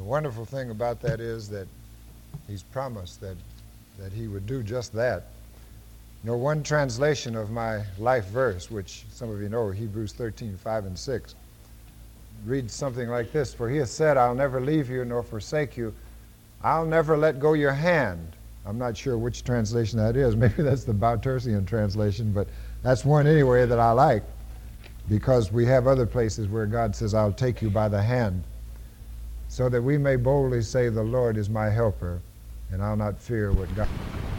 wonderful thing about that is that he's promised that he would do just that. You know, one translation of my life verse, which some of you know, Hebrews 13:5-6, reads something like this: "For he has said, I'll never leave you nor forsake you. I'll never let go your hand." I'm not sure which translation that is. Maybe that's the Bautersian translation, but that's one anyway that I like, because we have other places where God says, "I'll take you by the hand," so that we may boldly say, "The Lord is my helper, and I'll not fear what God..."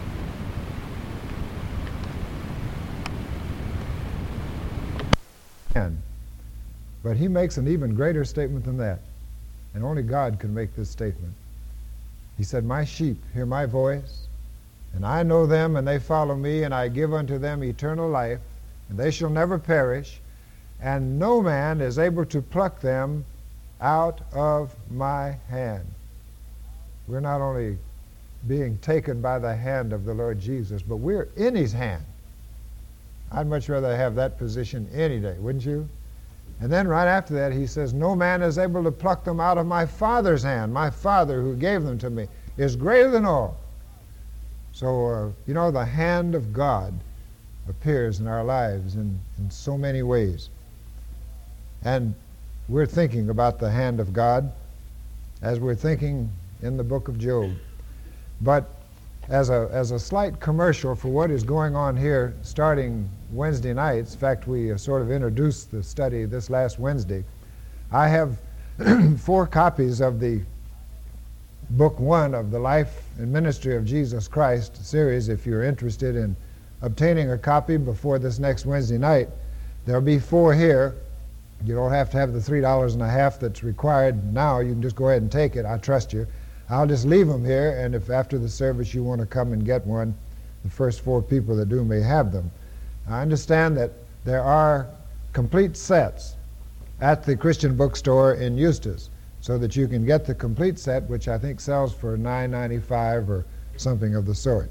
But he makes an even greater statement than that, and only God can make this statement. He said, "My sheep hear my voice, and I know them, and they follow me, and I give unto them eternal life, and they shall never perish, and no man is able to pluck them out of my hand." We're not only being taken by the hand of the Lord Jesus, but we're in his hand. I'd much rather have that position any day, wouldn't you? And then right after that he says, "No man is able to pluck them out of my Father's hand. My Father who gave them to me is greater than all." So, the hand of God appears in our lives in so many ways. And we're thinking about the hand of God as we're thinking in the book of Job. But as a slight commercial for what is going on here starting Wednesday nights, in fact, we sort of introduced the study this last Wednesday, I have 4 copies of the Book 1 of the Life and Ministry of Jesus Christ series. If you're interested in obtaining a copy before this next Wednesday night, there'll be 4 here. You don't have to have the $3.50 that's required now. You can just go ahead and take it. I trust you. I'll just leave them here, and if after the service you want to come and get one, the first 4 people that do may have them. I understand that there are complete sets at the Christian bookstore in Eustis, so that you can get the complete set, which I think sells for $9.95 or something of the sort.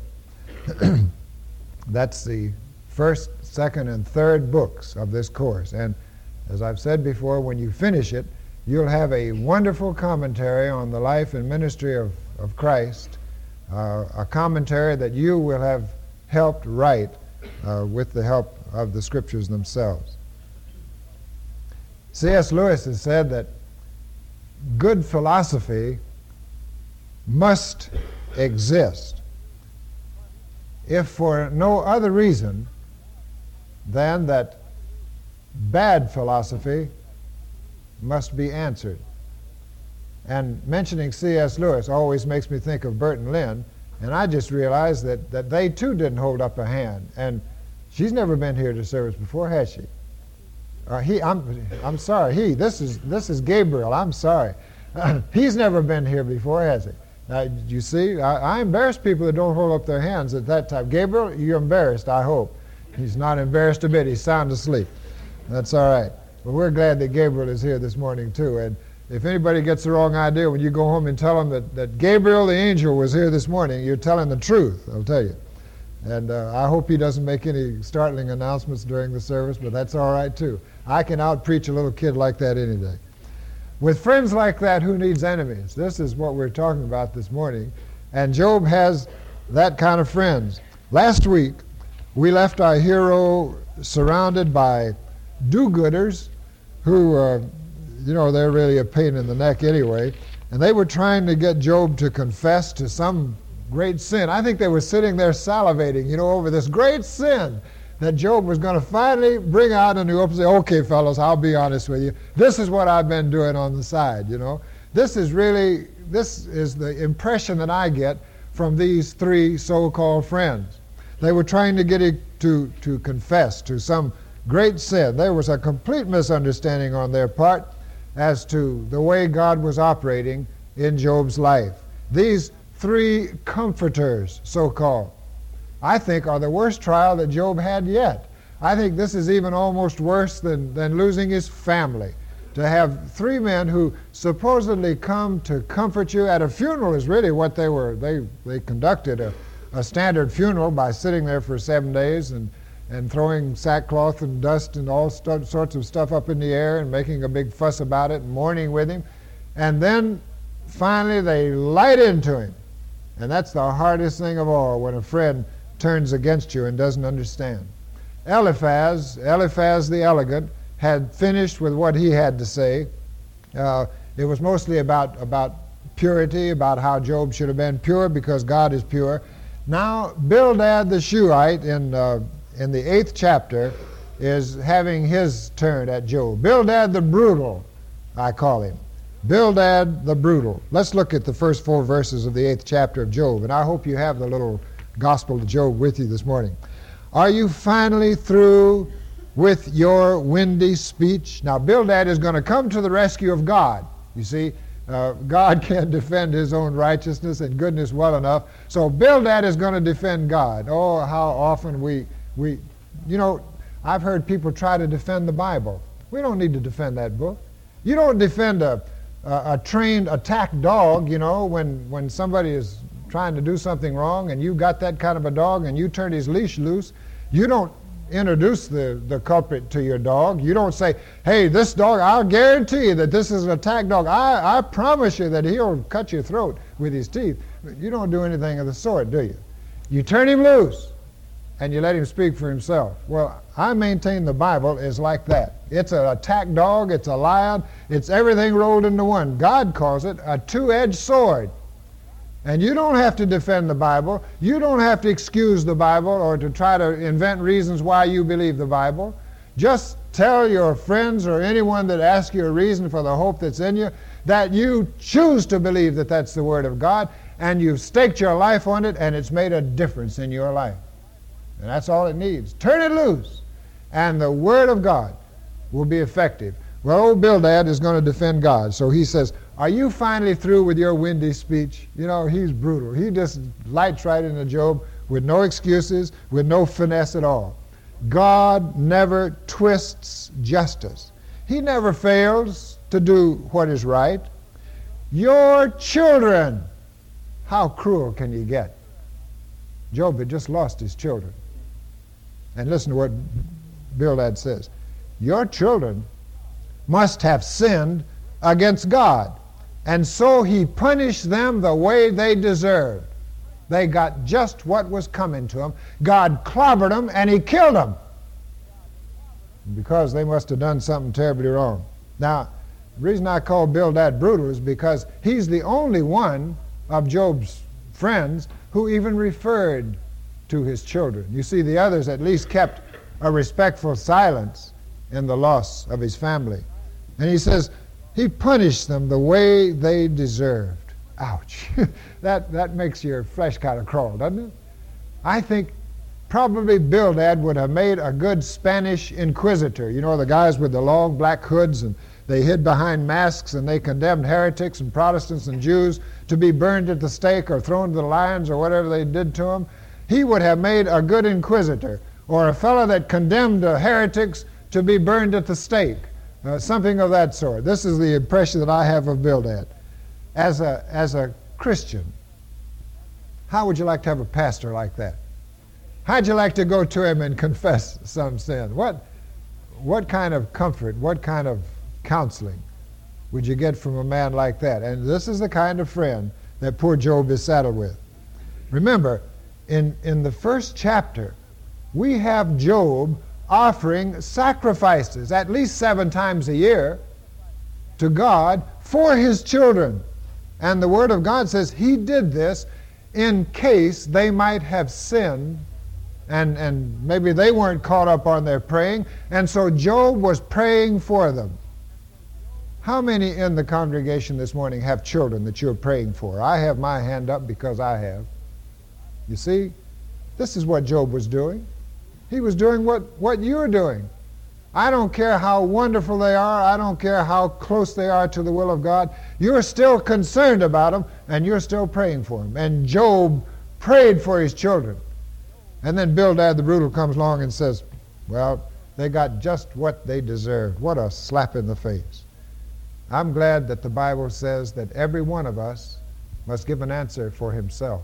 That's the first, second, and third books of this course. And as I've said before, when you finish it, you'll have a wonderful commentary on the life and ministry of Christ, a commentary that you will have helped write with the help of the Scriptures themselves. C.S. Lewis has said that good philosophy must exist, if for no other reason than that bad philosophy must be answered. And mentioning C.S. Lewis always makes me think of Burton Lynn, and I just realized that they too didn't hold up a hand. And she's never been here to service before, has she? I'm sorry. This is Gabriel. I'm sorry. He's never been here before, has he? You see, I embarrass people that don't hold up their hands at that time. Gabriel, you're embarrassed, I hope. He's not embarrassed a bit. He's sound asleep. That's all right. But we're glad that Gabriel is here this morning, too. And if anybody gets the wrong idea when you go home and tell them that Gabriel the angel was here this morning, you're telling the truth, I'll tell you. And I hope he doesn't make any startling announcements during the service, but that's all right, too. I can out-preach a little kid like that any day. With friends like that, who needs enemies? This is what we're talking about this morning. And Job has that kind of friends. Last week, we left our hero surrounded by do-gooders who, they're really a pain in the neck anyway. And they were trying to get Job to confess to some great sin. I think they were sitting there salivating, over this great sin that Job was going to finally bring out in the open and say, "Okay, fellows, I'll be honest with you. This is what I've been doing on the side, This is the impression that I get from these 3 so-called friends. They were trying to get it to confess to some great sin. There was a complete misunderstanding on their part as to the way God was operating in Job's life. These 3 comforters, so-called, I think are the worst trial that Job had yet. I think this is even almost worse than losing his family. To have 3 men who supposedly come to comfort you at a funeral is really what they were. They conducted a standard funeral by sitting there for 7 days and throwing sackcloth and dust and all sorts of stuff up in the air and making a big fuss about it and mourning with him. And then finally they light into him. And that's the hardest thing of all, when a friend turns against you and doesn't understand. Eliphaz the elegant, had finished with what he had to say. It was mostly about purity, about how Job should have been pure because God is pure. Now, Bildad the Shuhite in the 8th chapter is having his turn at Job. Bildad the brutal, I call him. Bildad the brutal. Let's look at the first 4 verses of the 8th chapter of Job, and I hope you have the little Gospel of Job with you this morning. Are you finally through with your windy speech? Now, Bildad is going to come to the rescue of God. You see, God can't defend his own righteousness and goodness well enough, so Bildad is going to defend God. Oh, how often we I've heard people try to defend the Bible. We don't need to defend that book. You don't defend a trained attack dog, when somebody is trying to do something wrong and you've got that kind of a dog and you turn his leash loose. You don't introduce the culprit to your dog. You don't say, hey, this dog, I'll guarantee you that this is an attack dog. I promise you that he'll cut your throat with his teeth. You don't do anything of the sort, do you? You turn him loose and you let him speak for himself. Well, I maintain the Bible is like that. It's an attack dog, it's a lion, it's everything rolled into one. God calls it a two-edged sword. And you don't have to defend the Bible. You don't have to excuse the Bible or to try to invent reasons why you believe the Bible. Just tell your friends or anyone that asks you a reason for the hope that's in you that you choose to believe that that's the Word of God, and you've staked your life on it, and it's made a difference in your life. And that's all it needs. Turn it loose, and the Word of God will be effective. Well, old Bildad is going to defend God. So he says, are you finally through with your windy speech? He's brutal. He just lights right into Job with no excuses, with no finesse at all. God never twists justice. He never fails to do what is right. Your children, how cruel can you get? Job had just lost his children. And listen to what Bildad says. Your children must have sinned against God, and so he punished them the way they deserved. They got just what was coming to them. God clobbered them and he killed them because they must have done something terribly wrong. Now, the reason I call Bildad brutal is because he's the only one of Job's friends who even referred to his children. You see, the others at least kept a respectful silence in the loss of his family. And he says, he punished them the way they deserved. Ouch. That makes your flesh kind of crawl, doesn't it? I think probably Bildad would have made a good Spanish inquisitor. The guys with the long black hoods, and they hid behind masks, and they condemned heretics and Protestants and Jews to be burned at the stake or thrown to the lions or whatever they did to them. He would have made a good inquisitor, or a fellow that condemned heretics to be burned at the stake. Something of that sort. This is the impression that I have of Bildad. As a Christian, how would you like to have a pastor like that? How'd you like to go to him and confess some sin? What kind of comfort, what kind of counseling would you get from a man like that? And this is the kind of friend that poor Job is saddled with. Remember, in the first chapter, we have Job offering sacrifices at least 7 times a year to God for his children. And the Word of God says he did this in case they might have sinned, and maybe they weren't caught up on their praying, and so Job was praying for them. How many in the congregation this morning have children that you're praying for? I have my hand up because I have. You see, this is what Job was doing. He was doing what you're doing. I don't care how wonderful they are. I don't care how close they are to the will of God. You're still concerned about them, and you're still praying for them. And Job prayed for his children. And then Bildad the brutal comes along and says, well, they got just what they deserved. What a slap in the face. I'm glad that the Bible says that every one of us must give an answer for himself.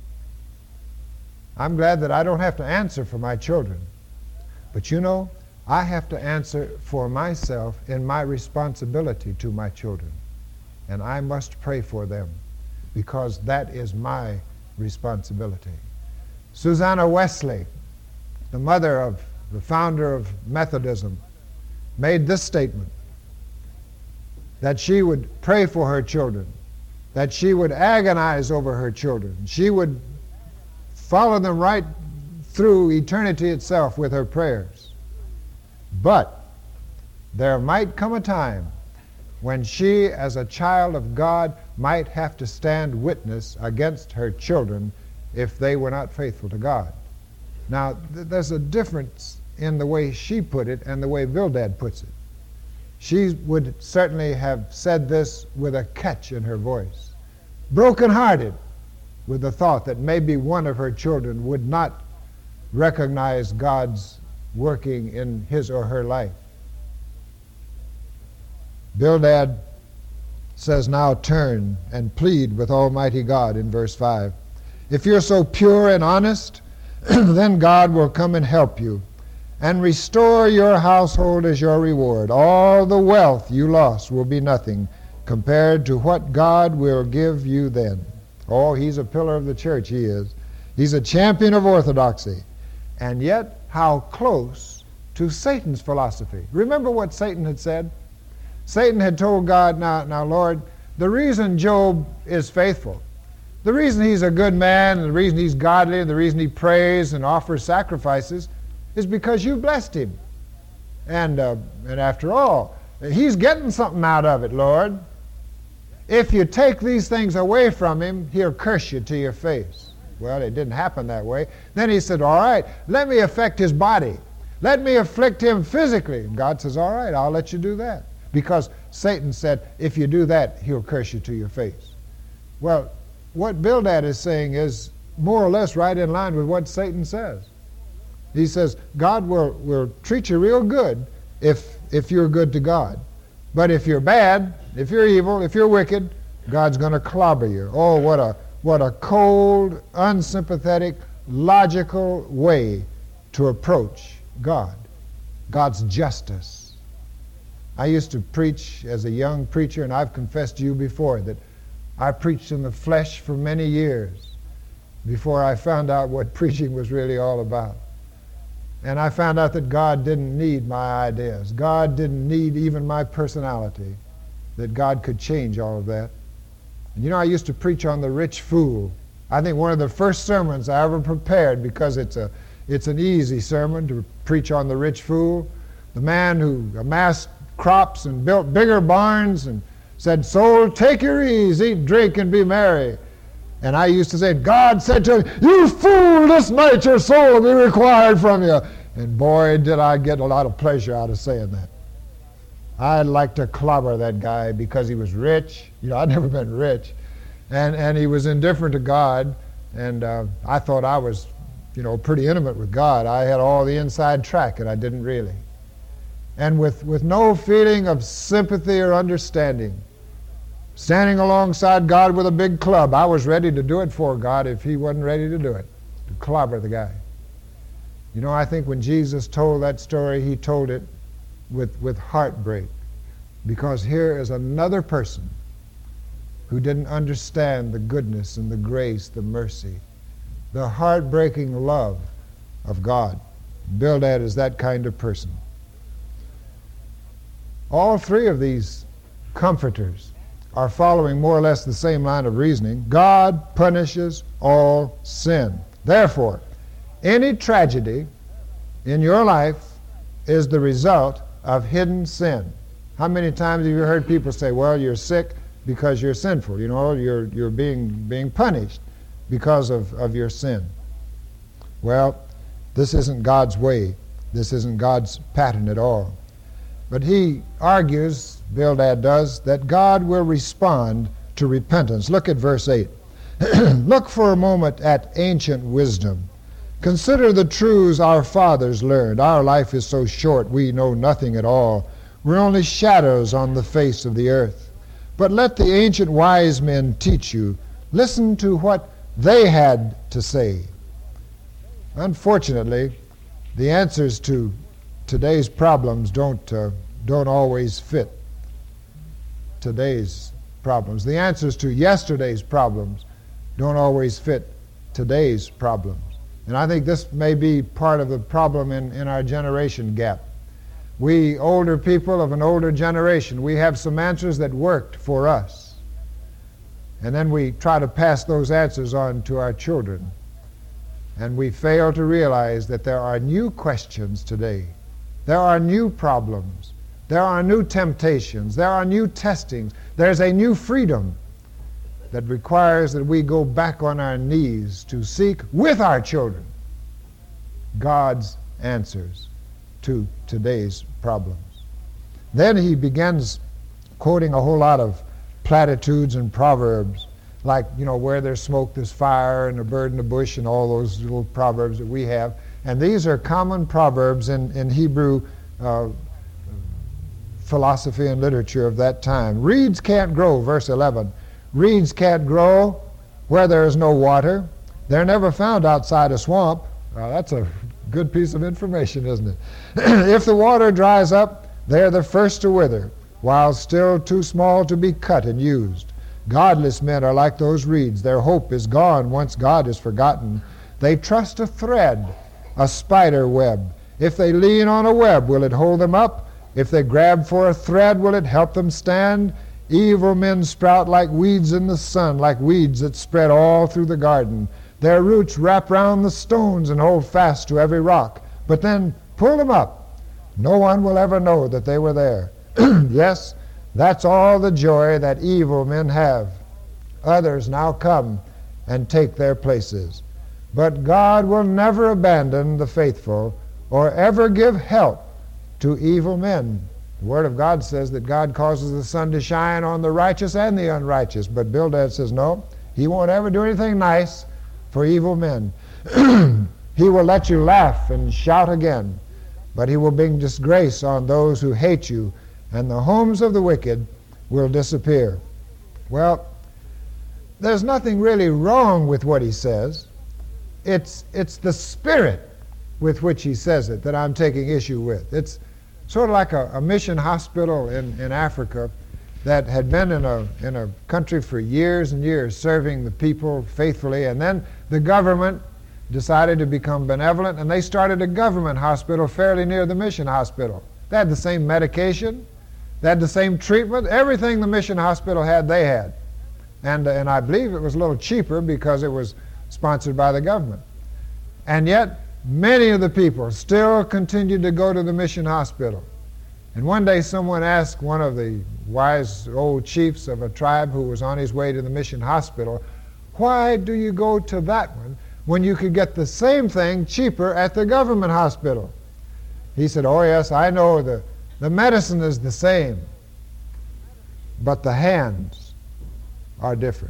I'm glad that I don't have to answer for my children. But I have to answer for myself in my responsibility to my children. and I must pray for them because that is my responsibility. Susanna Wesley, the mother of the founder of Methodism, made this statement, that she would pray for her children, that she would agonize over her children. She would follow them right through eternity itself with her prayers. But there might come a time when she, as a child of God, might have to stand witness against her children if they were not faithful to God. Now, there's a difference in the way she put it and the way Bildad puts it. She would certainly have said this with a catch in her voice, broken-hearted with the thought that maybe one of her children would not recognize God's working in his or her life. Bildad says, now turn and plead with Almighty God in verse 5. If you're so pure and honest, then God will come and help you and restore your household as your reward. All the wealth you lost will be nothing compared to what God will give you then. Oh, he's a pillar of the church, he is. He's a champion of orthodoxy. And yet, how close to Satan's philosophy. Remember what Satan had said? Satan had told God, now Lord, the reason Job is faithful, the reason he's a good man, and the reason he's godly, and the reason he prays and offers sacrifices is because you blessed him. And after all, he's getting something out of it, Lord. If you take these things away from him, he'll curse you to your face. Well, it didn't happen that way. Then he said, all right, let me affect his body. Let me afflict him physically. And God says, all right, I'll let you do that. Because Satan said, if you do that, he'll curse you to your face. Well, what Bildad is saying is more or less right in line with what Satan says. He says, God will treat you real good if you're good to God. But if you're bad, if you're evil, if you're wicked, God's going to clobber you. Oh, what a cold, unsympathetic, logical way to approach God, God's justice. I used to preach as a young preacher, and I've confessed to you before that I preached in the flesh for many years before I found out what preaching was really all about. And I found out that God didn't need my ideas. God didn't need even my personality, that God could change all of that. And you know, I used to preach on the rich fool. I think one of the first sermons I ever prepared, because it's an easy sermon to preach on the rich fool, the man who amassed crops and built bigger barns and said, soul, take your ease, eat, drink, and be merry. And I used to say, God said to him, you fool, this night your soul will be required from you. And boy, did I get a lot of pleasure out of saying that. I'd like to clobber that guy because he was rich. You know, I'd never been rich. And he was indifferent to God. And I thought I was, pretty intimate with God. I had all the inside track, and I didn't really. And with no feeling of sympathy or understanding, standing alongside God with a big club, I was ready to do it for God if he wasn't ready to do it, to clobber the guy. I think when Jesus told that story, he told it with heartbreak, because here is another person who didn't understand the goodness and the grace, the mercy, the heartbreaking love of God. Bildad is that kind of person. All three of these comforters are following more or less the same line of reasoning. God punishes all sin. Therefore, any tragedy in your life is the result of hidden sin. How many times have you heard people say, well, you're sick because you're sinful. You're being punished because of your sin. Well, this isn't God's way. This isn't God's pattern at all. But he argues, Bildad does, that God will respond to repentance. Look at verse 8. Look for a moment at ancient wisdom. Consider the truths our fathers learned. Our life is so short, we know nothing at all. We're only shadows on the face of the earth. But let the ancient wise men teach you. Listen to what they had to say. Unfortunately, the answers to today's problems don't always fit today's problems. The answers to yesterday's problems don't always fit today's problems. And I think this may be part of the problem in our generation gap. We older people of an older generation, we have some answers that worked for us. And then we try to pass those answers on to our children. And we fail to realize that there are new questions today. There are new problems. There are new temptations. There are new testings. There's a new freedom that requires that we go back on our knees to seek with our children God's answers to today's problems. Then he begins quoting a whole lot of platitudes and proverbs, like, where there's smoke, there's fire, and a bird in the bush, and all those little proverbs that we have. And these are common proverbs in Hebrew philosophy and literature of that time. Reeds can't grow, verse 11. Reeds can't grow where there is no water. They're never found outside a swamp. That's a good piece of information, isn't it? If the water dries up, they're the first to wither, while still too small to be cut and used. Godless men are like those reeds. Their hope is gone once God is forgotten. They trust a thread, a spider web. If they lean on a web, will it hold them up? If they grab for a thread, will it help them stand? Evil men sprout like weeds in the sun, like weeds that spread all through the garden. Their roots wrap round the stones and hold fast to every rock, but then pull them up. No one will ever know that they were there. Yes, that's all the joy that evil men have. Others now come and take their places. But God will never abandon the faithful or ever give help to evil men. The Word of God says that God causes the sun to shine on the righteous and the unrighteous. But Bildad says, no, he won't ever do anything nice for evil men. He will let you laugh and shout again, but he will bring disgrace on those who hate you, and the homes of the wicked will disappear. Well, there's nothing really wrong with what he says. It's the spirit with which he says it that I'm taking issue with. It's sort of like a mission hospital in Africa that had been in a country for years and years, serving the people faithfully, and then the government decided to become benevolent, and they started a government hospital fairly near the mission hospital. They had the same medication, they had the same treatment, everything the mission hospital had, they had. And I believe it was a little cheaper because it was sponsored by the government. And yet, many of the people still continued to go to the mission hospital. And one day someone asked one of the wise old chiefs of a tribe who was on his way to the mission hospital, why do you go to that one when you could get the same thing cheaper at the government hospital? He said, oh yes, I know the medicine is the same, but the hands are different.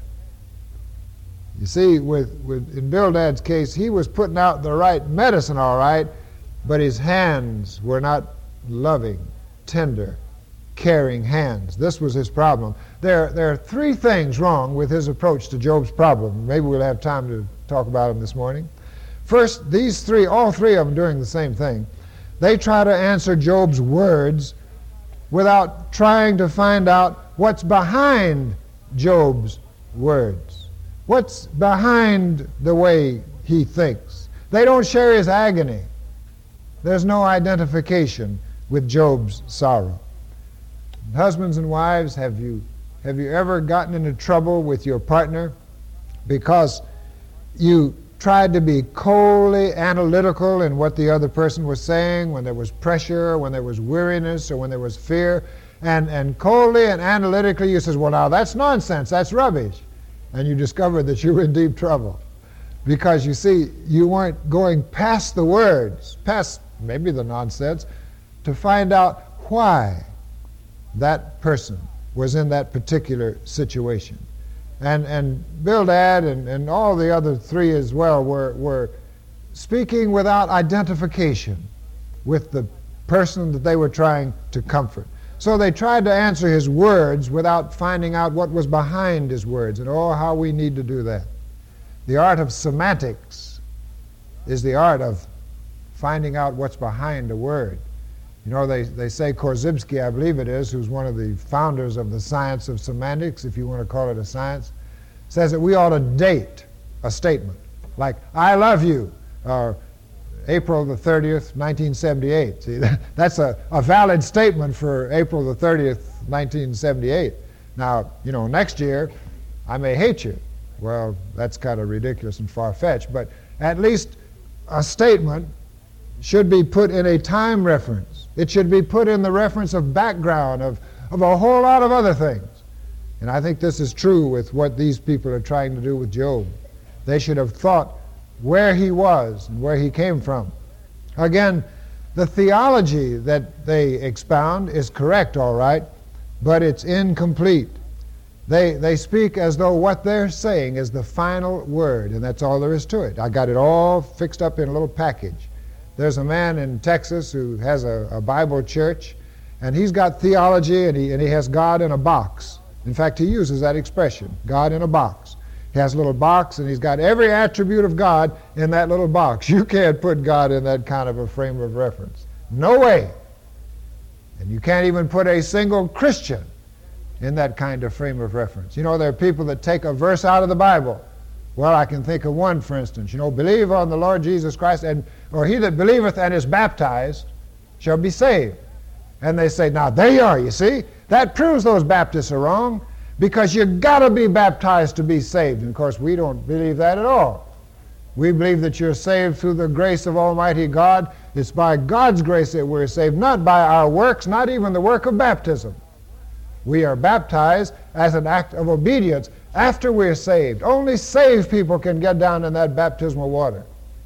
You see, in Bildad's case, he was putting out the right medicine, all right, but his hands were not loving, tender, caring hands. This was his problem. There are three things wrong with his approach to Job's problem. Maybe we'll have time to talk about them this morning. First, all three of them doing the same thing. They try to answer Job's words without trying to find out what's behind Job's words. What's behind the way he thinks? They don't share his agony. There's no identification with Job's sorrow. Husbands and wives, have you ever gotten into trouble with your partner because you tried to be coldly analytical in what the other person was saying when there was pressure, when there was weariness, or when there was fear, and coldly and analytically you says, well, now that's nonsense, that's rubbish. And you discover that you were in deep trouble because, you see, you weren't going past the words, past maybe the nonsense, to find out why that person was in that particular situation. And Bildad and all the other three as well were speaking without identification with the person that they were trying to comfort. So they tried to answer his words without finding out what was behind his words. And oh, how we need to do that. The art of semantics is the art of finding out what's behind a word. You know, they say Korzybski, I believe it is, who's one of the founders of the science of semantics, if you want to call it a science, says that we ought to date a statement, like, I love you, or April the 30th, 1978. See, that's a valid statement for April the 30th, 1978. Now, you know, next year, I may hate you. Well, that's kind of ridiculous and far-fetched, but at least a statement should be put in a time reference. It should be put in the reference of background, of a whole lot of other things. And I think this is true with what these people are trying to do with Job. They should have thought where he was and where he came from. Again, the theology that they expound is correct, all right, but it's incomplete. They speak as though what they're saying is the final word, and that's all there is to it. I got it all fixed up in a little package. There's a man in Texas who has a Bible church, and he's got theology, and he has God in a box. In fact, he uses that expression, God in a box. He has a little box, and he's got every attribute of God in that little box. You can't put God in that kind of a frame of reference. No way. And you can't even put a single Christian in that kind of frame of reference. You know, there are people that take a verse out of the Bible. Well, I can think of one, for instance. You know, believe on the Lord Jesus Christ, or he that believeth and is baptized shall be saved. And they say, now there you are, you see? That proves those Baptists are wrong, because you've got to be baptized to be saved. And of course, we don't believe that at all. We believe that you're saved through the grace of Almighty God. It's by God's grace that we're saved, not by our works, not even the work of baptism. We are baptized as an act of obedience after we're saved. Only saved people can get down in that baptismal water.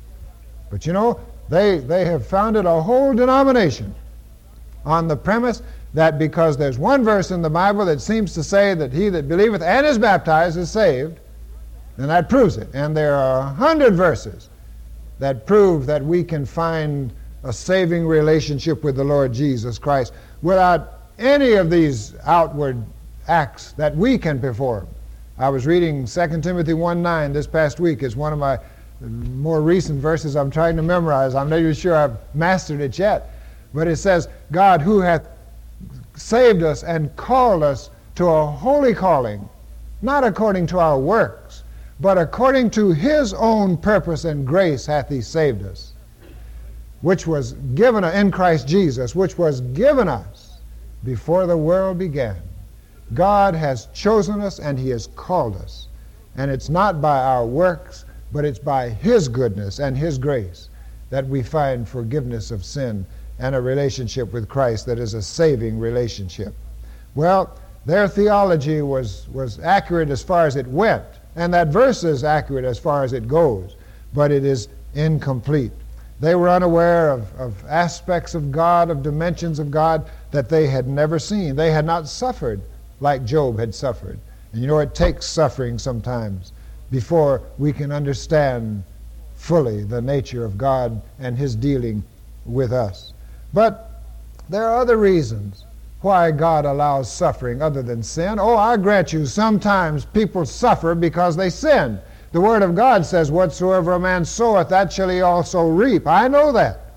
But you know, they have founded a whole denomination on the premise that because there's one verse in the Bible that seems to say that he that believeth and is baptized is saved, then that proves it. And there are 100 verses that prove that we can find a saving relationship with the Lord Jesus Christ without any of these outward acts that we can perform. I was reading 2 Timothy 1:9 this past week. It's one of my more recent verses I'm trying to memorize. I'm not even sure I've mastered it yet. But it says, God who hath saved us and called us to a holy calling, not according to our works, but according to his own purpose and grace hath he saved us, which was given in Christ Jesus, which was given us before the world began. God has chosen us and he has called us. And it's not by our works, but it's by his goodness and his grace that we find forgiveness of sin and a relationship with Christ that is a saving relationship. Well, their theology was accurate as far as it went, and that verse is accurate as far as it goes, but it is incomplete. They were unaware of aspects of God, of dimensions of God that they had never seen. They had not suffered like Job had suffered. And you know, it takes suffering sometimes before we can understand fully the nature of God and his dealing with us. But there are other reasons why God allows suffering other than sin. Oh, I grant you, sometimes people suffer because they sin. The Word of God says, whatsoever a man soweth, that shall he also reap. I know that.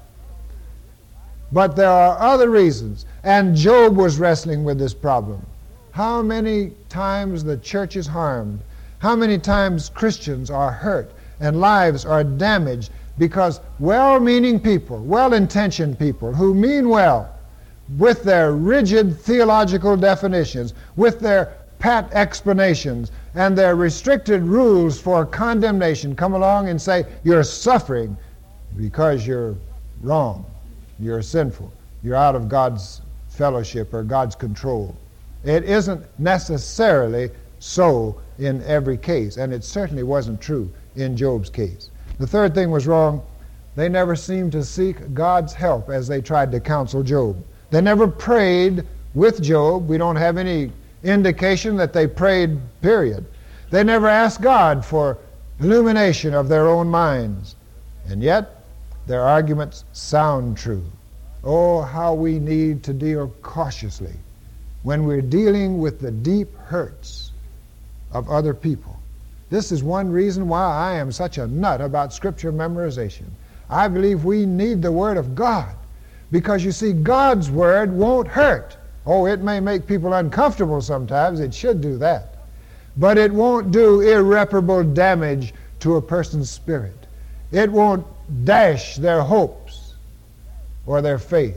But there are other reasons. And Job was wrestling with this problem. How many times the church is harmed? How many times Christians are hurt and lives are damaged because well-meaning people, well-intentioned people who mean well, with their rigid theological definitions, with their pat explanations, and their restricted rules for condemnation, come along and say, you're suffering because you're wrong, you're sinful, you're out of God's fellowship or God's control. It isn't necessarily so in every case, and it certainly wasn't true in Job's case. The third thing was wrong. They never seemed to seek God's help as they tried to counsel Job. They never prayed with Job. We don't have any indication that they prayed, period. They never asked God for illumination of their own minds. And yet, their arguments sound true. Oh, how we need to deal cautiously when we're dealing with the deep hurts of other people. This is one reason why I am such a nut about Scripture memorization. I believe we need the Word of God, Because you see, God's word won't hurt. Oh, it may make people uncomfortable sometimes. It should do that. But it won't do irreparable damage to a person's spirit. It won't dash their hopes or their faith.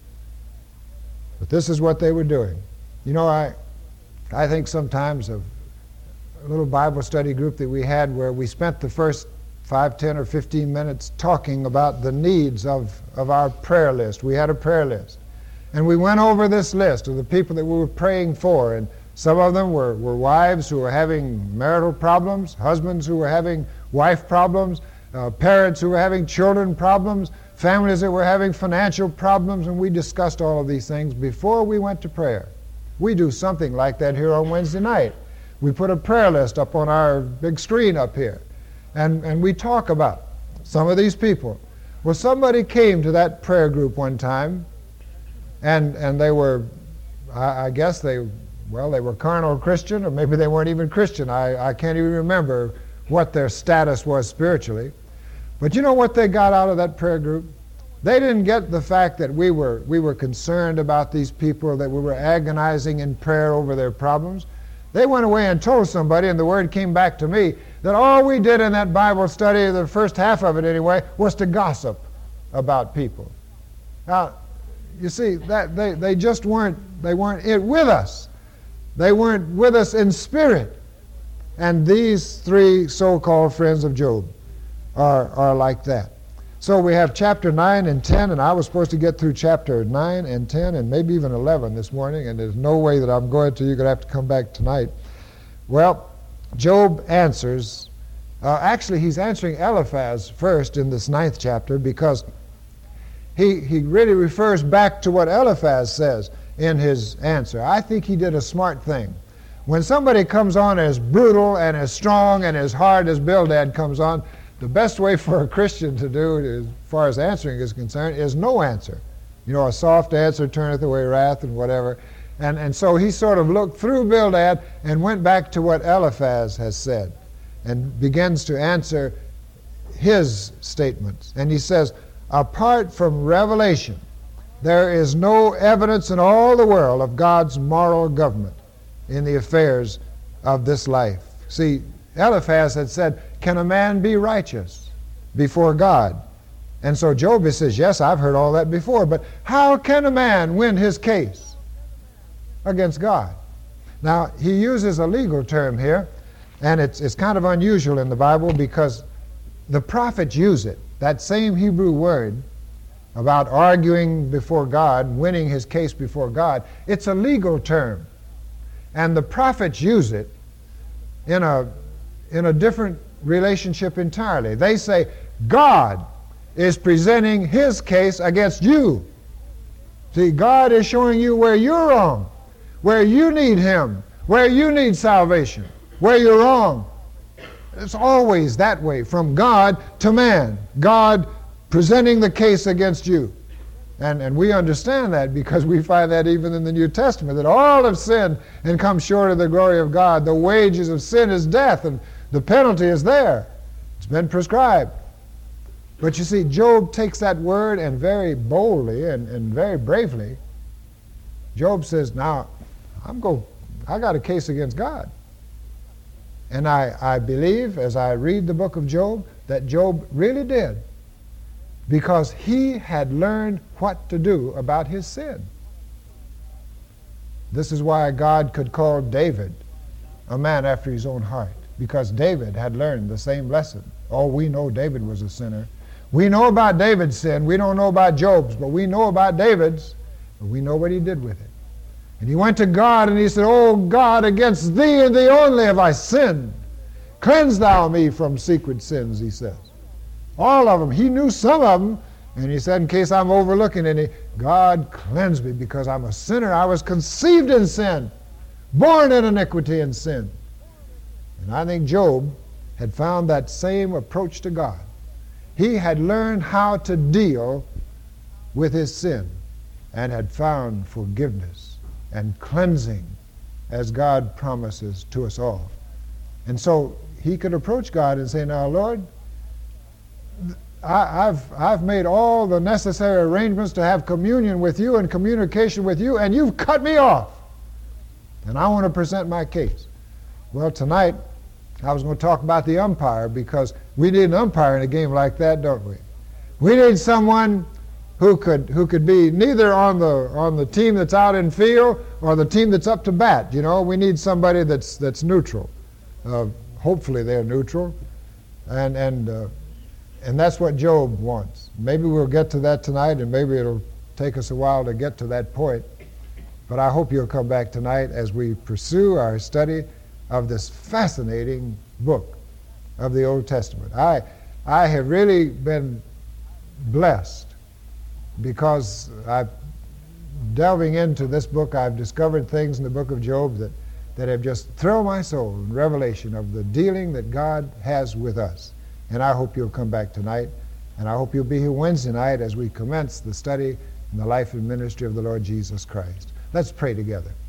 But this is what they were doing. You know, I think sometimes of a little Bible study group that we had where we spent the first 5, 10, or 15 minutes talking about the needs of our prayer list. We had a prayer list. And we went over this list of the people that we were praying for. And some of them were wives who were having marital problems, husbands who were having wife problems, parents who were having children problems, families that were having financial problems, and we discussed all of these things before we went to prayer. We do something like that here on Wednesday night. We put a prayer list up on our big screen up here, and we talk about some of these people. Well, somebody came to that prayer group one time, and they were, I guess they were carnal Christian, or maybe they weren't even Christian. I can't even remember what their status was spiritually. But you know what they got out of that prayer group? They didn't get the fact that we were concerned about these people, that we were agonizing in prayer over their problems. They went away and told somebody, and the word came back to me, that all we did in that Bible study, the first half of it anyway, was to gossip about people. Now, you see, that they just weren't with us. They weren't with us in spirit. And these three so-called friends of Job are like that. So we have chapter 9 and 10, and I was supposed to get through chapter 9 and 10 and maybe even 11 this morning, and there's no way that I'm going to. You're going to have to come back tonight. Well, Job answers. Actually, he's answering Eliphaz first in this 9th chapter, because he really refers back to what Eliphaz says in his answer. I think he did a smart thing. When somebody comes on as brutal and as strong and as hard as Bildad comes on, the best way for a Christian to do it, as far as answering is concerned, is no answer. You know, a soft answer turneth away wrath and whatever. And so he sort of looked through Bildad and went back to what Eliphaz has said and begins to answer his statements. And he says, apart from revelation, there is no evidence in all the world of God's moral government in the affairs of this life. See, Eliphaz had said, can a man be righteous before God? And so Job says, yes, I've heard all that before, but how can a man win his case against God? Now, he uses a legal term here, and it's kind of unusual in the Bible because the prophets use it. That same Hebrew word about arguing before God, winning his case before God, it's a legal term. And the prophets use it in a different relationship entirely. They say, God is presenting his case against you. See, God is showing you where you're wrong, where you need him, where you need salvation, where you're wrong. It's always that way, from God to man. God presenting the case against you. And we understand that because we find that even in the New Testament, that all have sinned and come short of the glory of God. The wages of sin is death, and the penalty is there. It's been prescribed. But you see, Job takes that word and very boldly and very bravely, Job says, now, I got a case against God. And I believe, as I read the book of Job, that Job really did, because he had learned what to do about his sin. This is why God could call David a man after his own heart, because David had learned the same lesson. Oh, we know David was a sinner. We know about David's sin. We don't know about Job's, but we know about David's, but we know what he did with it. And he went to God and he said, oh God, against thee and thee only have I sinned. Cleanse thou me from secret sins, he says. All of them. He knew some of them, and he said, in case I'm overlooking any, God cleanse me because I'm a sinner. I was conceived in sin, born in iniquity and sin. And I think Job had found that same approach to God. He had learned how to deal with his sin and had found forgiveness and cleansing as God promises to us all. And so he could approach God and say, now, Lord, I've made all the necessary arrangements to have communion with you and communication with you, and you've cut me off. And I want to present my case. Well, tonight I was going to talk about the umpire, because we need an umpire in a game like that, don't we? We need someone who could be neither on the team that's out in field or the team that's up to bat. You know, we need somebody that's neutral. Hopefully they're neutral, and that's what Job wants. Maybe we'll get to that tonight, and maybe it'll take us a while to get to that point. But I hope you'll come back tonight as we pursue our study of this fascinating book of the Old Testament. I have really been blessed, because delving into this book, I've discovered things in the book of Job that have just thrilled my soul in revelation of the dealing that God has with us. And I hope you'll come back tonight, and I hope you'll be here Wednesday night as we commence the study in the life and ministry of the Lord Jesus Christ. Let's pray together.